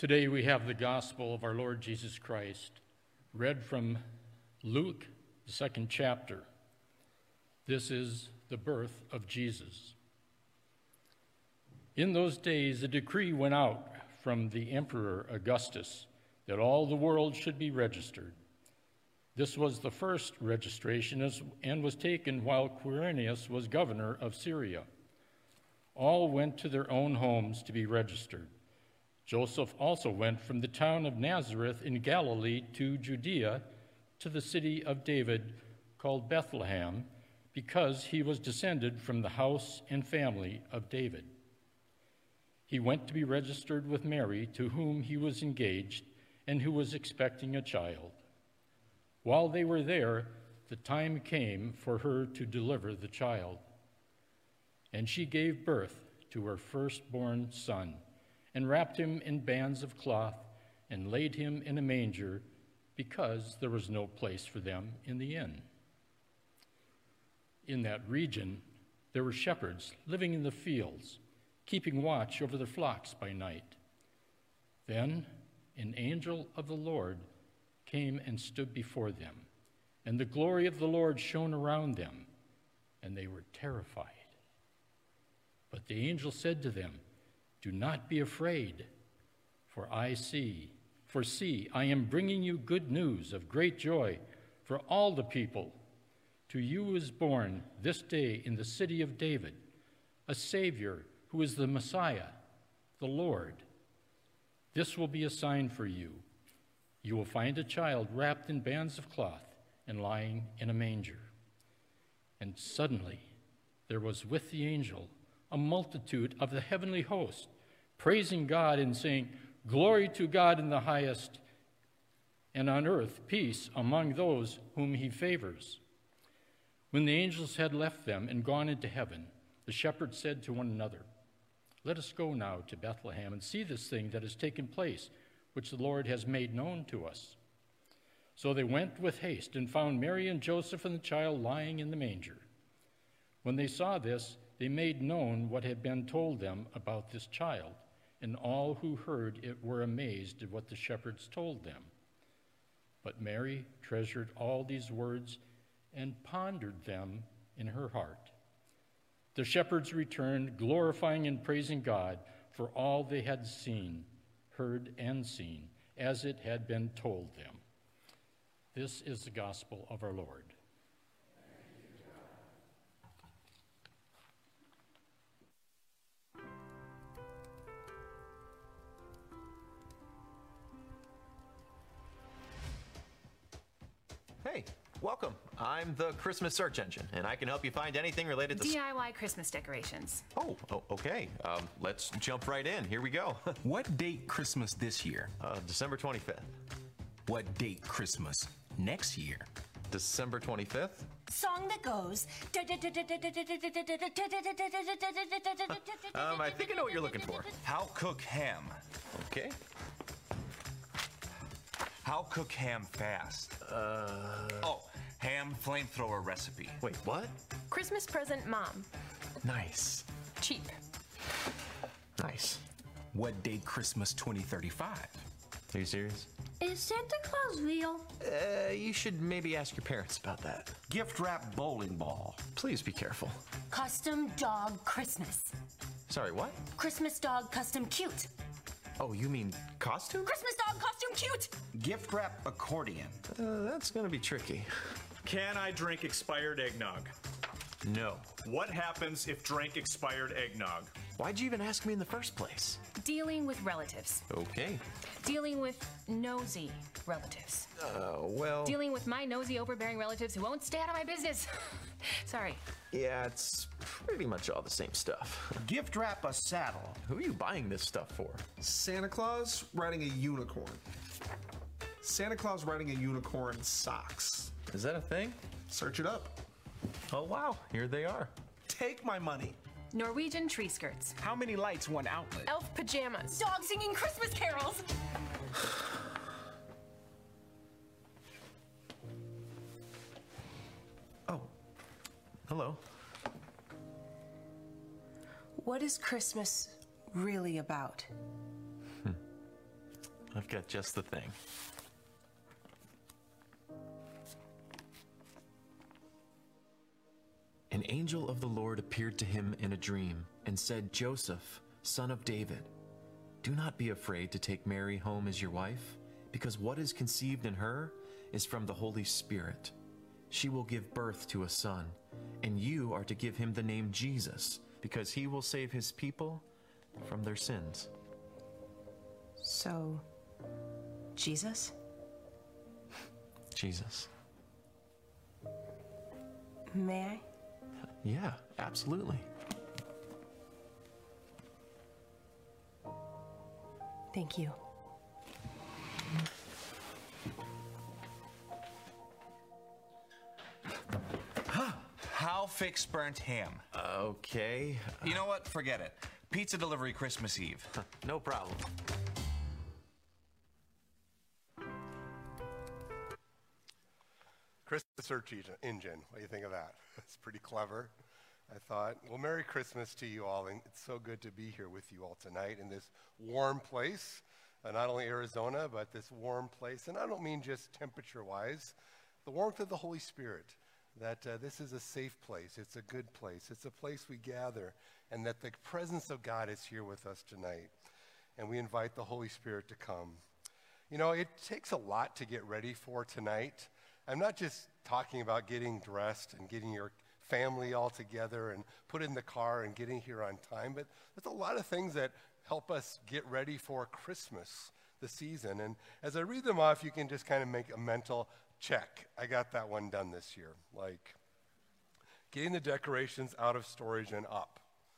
Today we have the gospel of our Lord Jesus Christ, read from Luke, the 2nd chapter. This is the birth of Jesus. In those days, a decree went out from the Emperor Augustus that all the world should be registered. This was the first registration and was taken while Quirinius was governor of Syria. All went to their own homes to be registered. Joseph also went from the town of Nazareth in Galilee to Judea, to the city of David called Bethlehem, because he was descended from the house and family of David. He went to be registered with Mary, to whom he was engaged and who was expecting a child. While they were there, the time came for her to deliver the child. And she gave birth to her firstborn son, and wrapped him in bands of cloth, and laid him in a manger, because there was no place for them in the inn. In that region, there were shepherds living in the fields, keeping watch over their flocks by night. Then an angel of the Lord came and stood before them, and the glory of the Lord shone around them, and they were terrified. But the angel said to them, "Do not be afraid, for see, I am bringing you good news of great joy for all the people. To you is born this day in the city of David a Savior who is the Messiah, the Lord. This will be a sign for you. You will find a child wrapped in bands of cloth and lying in a manger." And suddenly there was with the angel a multitude of the heavenly host, praising God and saying, "Glory to God in the highest, and on earth peace among those whom he favors." When the angels had left them and gone into heaven, the shepherds said to one another, "Let us go now to Bethlehem and see this thing that has taken place, which the Lord has made known to us." So they went with haste and found Mary and Joseph and the child lying in the manger. When they saw this, they made known what had been told them about this child, and all who heard it were amazed at what the shepherds told them. But Mary treasured all these words and pondered them in her heart. The shepherds returned, glorifying and praising God for all they had heard and seen, as it had been told them. This is the gospel of our Lord. Hey, welcome. I'm the Christmas search engine, and I can help you find anything related to DIY Christmas decorations. Oh, okay. Let's jump right in. Here we go. What date Christmas this year? December 25th. What date Christmas next year? December 25th? Song that goes. I think I know what you're looking for. How cook ham? Okay. How cook ham fast? Ham flamethrower recipe. Wait, what? Christmas present mom. Nice. Cheap. Nice. What date Christmas 2035? Are you serious? Is Santa Claus real? You should maybe ask your parents about that. Gift wrap bowling ball. Please be careful. Custom dog Christmas. Sorry, what? Christmas dog custom cute. Oh, you mean costume? Christmas dog costume cute. Gift wrap accordion. That's gonna be tricky. Can I drink expired eggnog? No. What happens if drank expired eggnog? Why'd you even ask me in the first place? Dealing with relatives. Okay. Dealing with nosy relatives. Well... Dealing with my nosy, overbearing relatives who won't stay out of my business. Sorry. Yeah, it's pretty much all the same stuff. Gift wrap a saddle. Who are you buying this stuff for? Santa Claus riding a unicorn. Santa Claus riding a unicorn socks. Is that a thing? Search it up. Oh, wow. Here they are. Take my money. Norwegian tree skirts. How many lights, one outlet? Elf pajamas. Dog singing Christmas carols. Oh. Hello. What is Christmas really about? I've got just the thing. An angel of the Lord appeared to him in a dream and said, Joseph, son of David, do not be afraid to take Mary home as your wife, because what is conceived in her is from the Holy Spirit. She will give birth to a son, and you are to give him the name Jesus, because he will save his people from their sins. So, Jesus? Jesus. May I? Yeah, absolutely. Thank you. How fix burnt ham? Okay. You know what? Forget it. Pizza delivery Christmas Eve. No problem. Christmas search engine. What do you think of that? It's pretty clever. I thought, well, Merry Christmas to you all, and it's so good to be here with you all tonight in this warm place, not only Arizona, but this warm place. And I don't mean just temperature-wise, the warmth of the Holy Spirit, that this is a safe place, it's a good place, it's a place we gather, and that the presence of God is here with us tonight. And we invite the Holy Spirit to come. You know, it takes a lot to get ready for tonight. I'm not just talking about getting dressed and getting your family all together and put in the car and getting here on time, but there's a lot of things that help us get ready for Christmas, the season. And as I read them off, you can just kind of make a mental check. I got that one done this year. Like getting the decorations out of storage and up.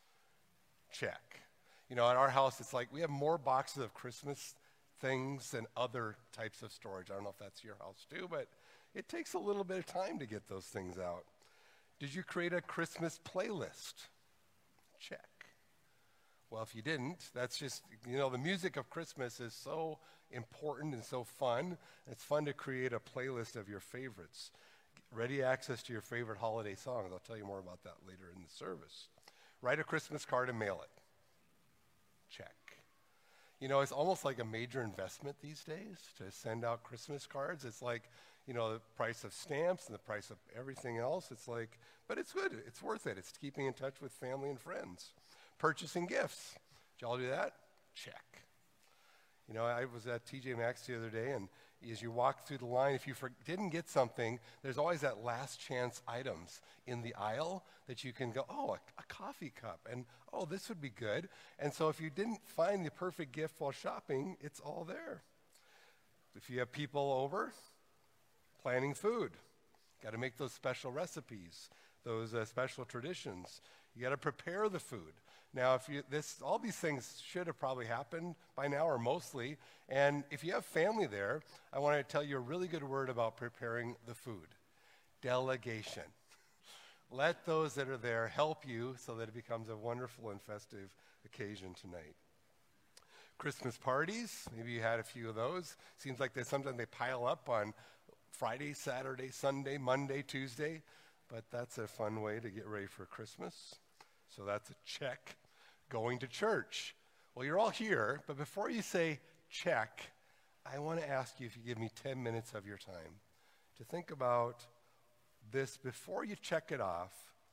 Check. You know, at our house, it's like we have more boxes of Christmas things than other types of storage. I don't know if that's your house too, but it takes a little bit of time to get those things out. Did you create a Christmas playlist? Check. Well, if you didn't, that's just, you know, the music of Christmas is so important and so fun. It's fun to create a playlist of your favorites. Ready access to your favorite holiday songs. I'll tell you more about that later in the service. Write a Christmas card and mail it. Check. You know, it's almost like a major investment these days to send out Christmas cards. It's like, you know, the price of stamps and the price of everything else. It's like, but it's good. It's worth it. It's keeping in touch with family and friends. Purchasing gifts. Did y'all do that? Check. You know, I was at TJ Maxx the other day, and as you walk through the line, if you didn't get something, there's always that last chance items in the aisle that you can go, oh, a coffee cup, and oh, this would be good. And so if you didn't find the perfect gift while shopping, it's all there. If you have people over, planning food. Got to make those special recipes, those special traditions. You got to prepare the food. Now, all these things should have probably happened by now, or mostly. And if you have family there, I want to tell you a really good word about preparing the food. Delegation. Let those that are there help you so that it becomes a wonderful and festive occasion tonight. Christmas parties, maybe you had a few of those. Seems like sometimes they pile up on Friday, Saturday, Sunday, Monday, Tuesday. But that's a fun way to get ready for Christmas. So that's a check. Going to church. Well, you're all here, but before you say check, I want to ask you if you give me 10 minutes of your time to think about this before you check it off,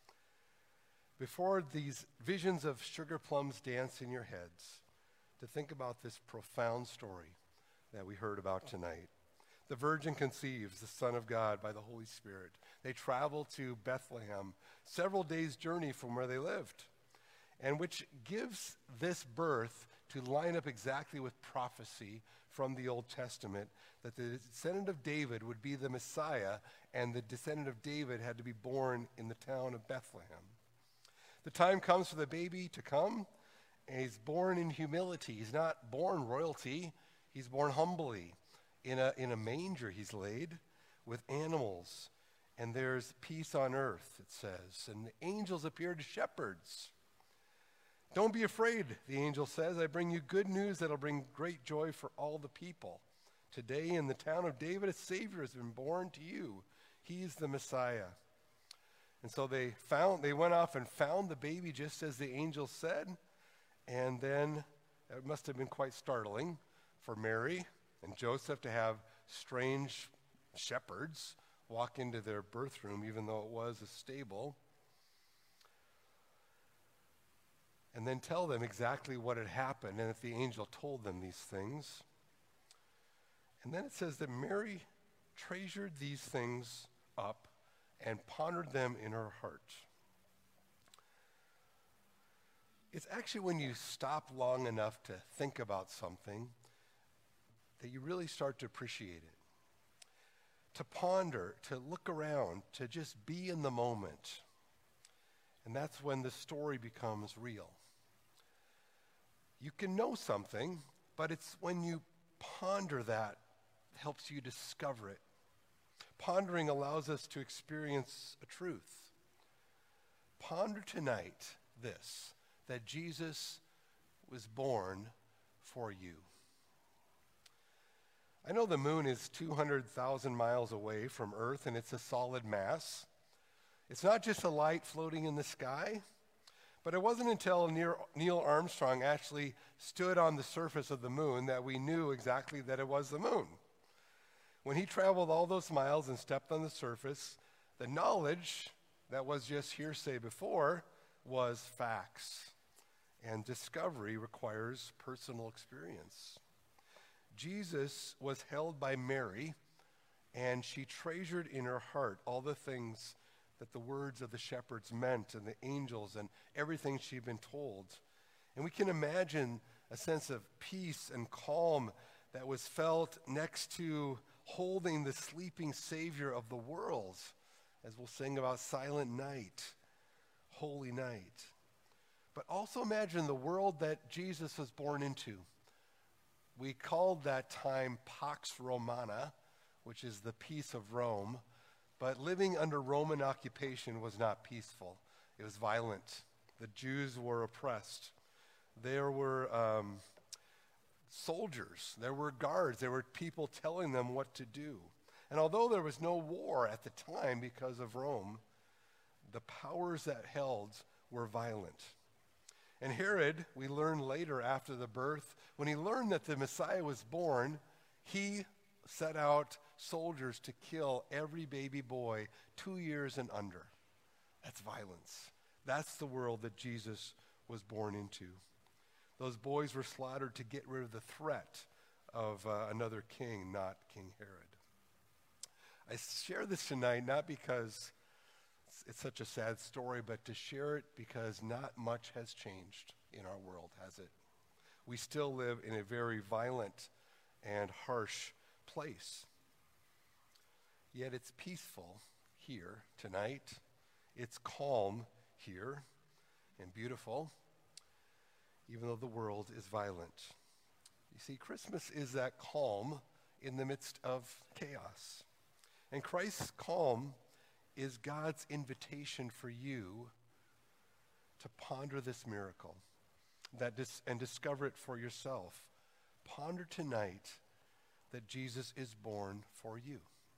before these visions of sugar plums dance in your heads, to think about this profound story that we heard about tonight. The virgin conceives the Son of God by the Holy Spirit. They travel to Bethlehem, several days' journey from where they lived, and which gives this birth to line up exactly with prophecy from the Old Testament, that the descendant of David would be the Messiah, and the descendant of David had to be born in the town of Bethlehem. The time comes for the baby to come, and he's born in humility. He's not born royalty. He's born humbly. In a manger he's laid with animals, and there's peace on earth, it says. And the angels appear to shepherds. Don't be afraid, the angel says. I bring you good news that'll bring great joy for all the people. Today in the town of David, a Savior has been born to you. He's the Messiah. And so they went off and found the baby just as the angel said. And then it must have been quite startling. for Mary and Joseph to have strange shepherds walk into their birth room, even though it was a stable, and then tell them exactly what had happened and that the angel told them these things. And then it says that Mary treasured these things up and pondered them in her heart. It's actually when you stop long enough to think about something that you really start to appreciate it. To ponder, to look around, to just be in the moment. And that's when the story becomes real. You can know something, but it's when you ponder that helps you discover it. Pondering allows us to experience a truth. Ponder tonight this, that Jesus was born for you. I know the moon is 200,000 miles away from Earth, and it's a solid mass. It's not just a light floating in the sky, but it wasn't until Neil Armstrong actually stood on the surface of the moon that we knew exactly that it was the moon. When he traveled all those miles and stepped on the surface, the knowledge that was just hearsay before was facts. And discovery requires personal experience. Jesus was held by Mary, and she treasured in her heart all the things that the words of the shepherds meant, and the angels, and everything she'd been told. And we can imagine a sense of peace and calm that was felt next to holding the sleeping Savior of the world, as we'll sing about Silent Night, Holy Night. But also imagine the world that Jesus was born into. We called that time Pax Romana, which is the peace of Rome, but living under Roman occupation was not peaceful. It was violent. The Jews were oppressed. There were soldiers, there were guards, there were people telling them what to do. And although there was no war at the time because of Rome, the powers that held were violent. And Herod, we learn later after the birth, when he learned that the Messiah was born, he set out soldiers to kill every baby boy 2 years and under. That's violence. That's the world that Jesus was born into. Those boys were slaughtered to get rid of the threat of another king, not King Herod. I share this tonight not because it's such a sad story, but to share it because not much has changed in our world, has it? We still live in a very violent and harsh place. Yet it's peaceful here tonight. It's calm here and beautiful, even though the world is violent. You see, Christmas is that calm in the midst of chaos. And Christ's calm is God's invitation for you to ponder this miracle and discover it for yourself. Ponder tonight that Jesus is born for you.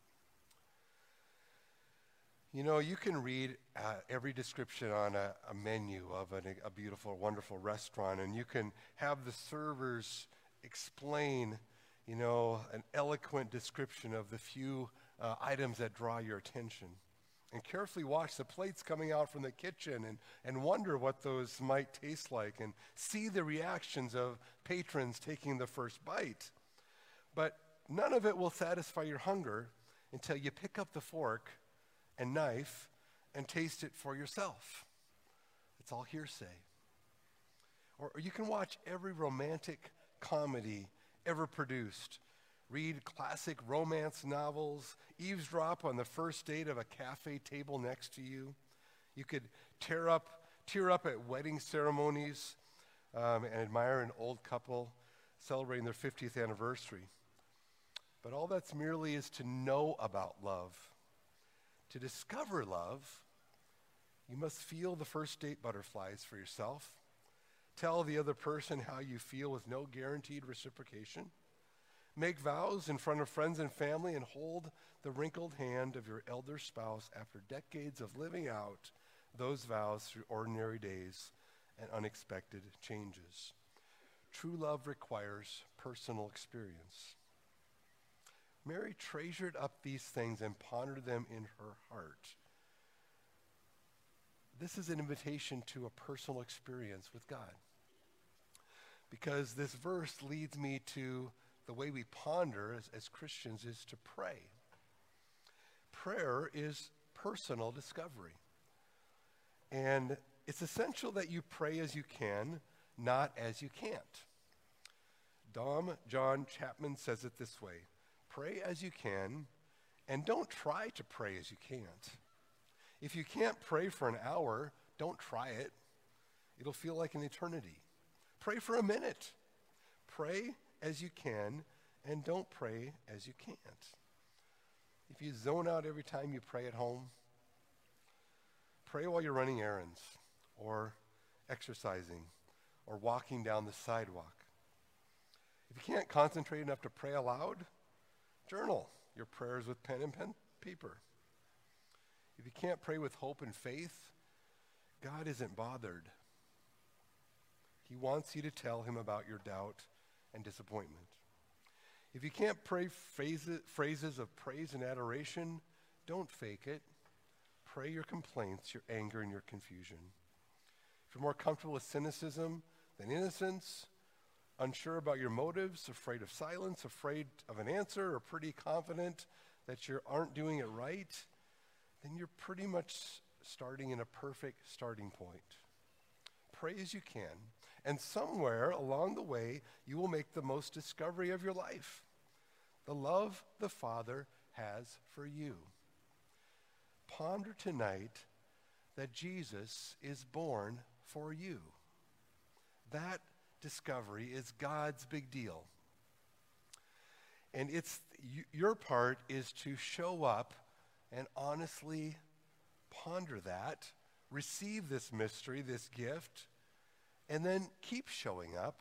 You know, you can read every description on a menu of a beautiful, wonderful restaurant, and you can have the servers explain, you know, an eloquent description of the few items that draw your attention. And carefully watch the plates coming out from the kitchen and wonder what those might taste like and see the reactions of patrons taking the first bite. But none of it will satisfy your hunger until you pick up the fork and knife and taste it for yourself. It's all hearsay. Or you can watch every romantic comedy ever produced, read classic romance novels, eavesdrop on the first date of a cafe table next to you. You could tear up at wedding ceremonies and admire an old couple celebrating their 50th anniversary. But all that's merely is to know about love. To discover love, you must feel the first date butterflies for yourself. Tell the other person how you feel with no guaranteed reciprocation. Make vows in front of friends and family and hold the wrinkled hand of your elder spouse after decades of living out those vows through ordinary days and unexpected changes. True love requires personal experience. Mary treasured up these things and pondered them in her heart. This is an invitation to a personal experience with God. Because this verse leads me to the way we ponder as Christians is to pray. Prayer is personal discovery. And it's essential that you pray as you can, not as you can't. Dom John Chapman says it this way: pray as you can, and don't try to pray as you can't. If you can't pray for an hour, don't try it. It'll feel like an eternity. Pray for a minute. Pray as you can, and don't pray as you can't. If you zone out every time you pray at home, pray while you're running errands, or exercising, or walking down the sidewalk. If you can't concentrate enough to pray aloud, journal your prayers with pen and paper. If you can't pray with hope and faith, God isn't bothered. He wants you to tell him about your doubt and disappointment. If you can't pray phrases of praise and adoration, don't fake it. Pray your complaints, your anger, and your confusion. If you're more comfortable with cynicism than innocence, unsure about your motives, afraid of silence, afraid of an answer, or pretty confident that you aren't doing it right, then you're pretty much starting in a perfect starting point. Pray as you can, and somewhere along the way, you will make the most discovery of your life. The love the Father has for you. Ponder tonight that Jesus is born for you. That discovery is God's big deal. And your part is to show up and honestly ponder that, receive this mystery, this gift, and then keep showing up.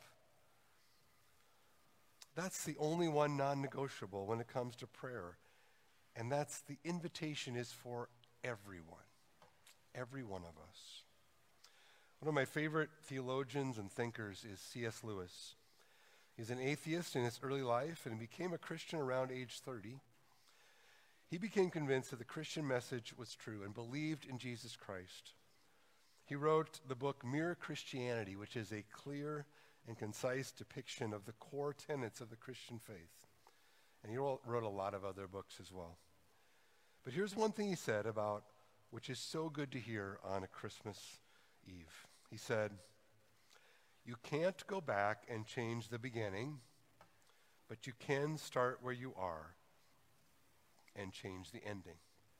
That's the only one non-negotiable when it comes to prayer. And that's the invitation is for everyone, every one of us. One of my favorite theologians and thinkers is C.S. Lewis. He's an atheist in his early life and became a Christian around age 30. He became convinced that the Christian message was true and believed in Jesus Christ. He wrote the book Mere Christianity, which is a clear and concise depiction of the core tenets of the Christian faith. And he wrote a lot of other books as well. But here's one thing he said about, which is so good to hear on a Christmas Eve. He said, "You can't go back and change the beginning, but you can start where you are and change the ending."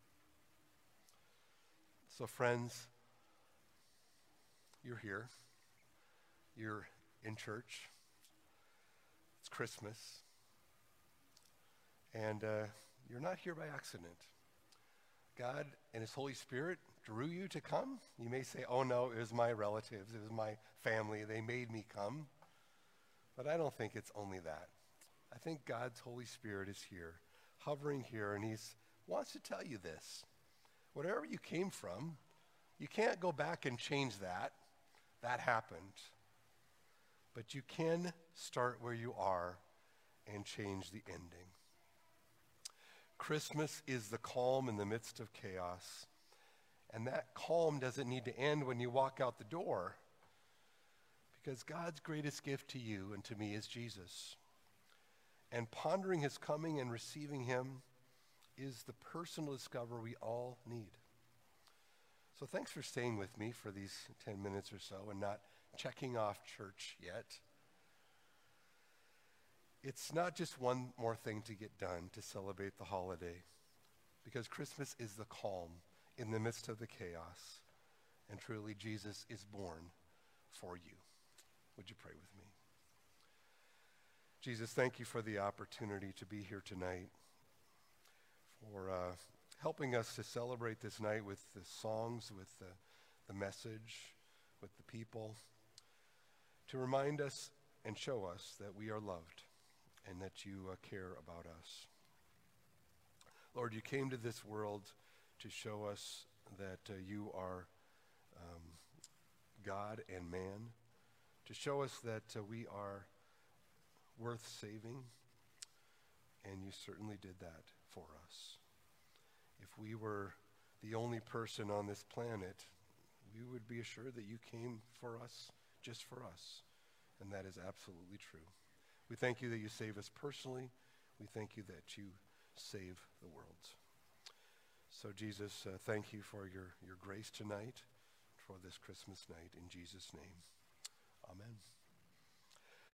So friends, you're here. You're in church. It's Christmas. And you're not here by accident. God and his Holy Spirit drew you to come. You may say, oh no, it was my relatives, it was my family, they made me come. But I don't think it's only that. I think God's Holy Spirit is here, hovering here, and he wants to tell you this. Whatever you came from, you can't go back and change that. That happened. But you can start where you are and change the ending. Christmas is the calm in the midst of chaos. And that calm doesn't need to end when you walk out the door, because God's greatest gift to you and to me is Jesus. And pondering his coming and receiving him is the personal discovery we all need. So thanks for staying with me for these 10 minutes or so and not checking off church yet. It's not just one more thing to get done to celebrate the holiday, because Christmas is the calm in the midst of the chaos, and truly Jesus is born for you. Would you pray with me? Jesus, thank you for the opportunity to be here tonight, for helping us to celebrate this night with the songs, with the message, with the people, to remind us and show us that we are loved and that you care about us. Lord, you came to this world to show us that you are God and man, to show us that we are worth saving, and you certainly did that for us. If we were the only person on this planet, we would be assured that you came for us, just for us, and that is absolutely true. We thank you that you save us personally. We thank you that you save the world. So Jesus, thank you for your grace tonight, for this Christmas night. In Jesus' name, amen.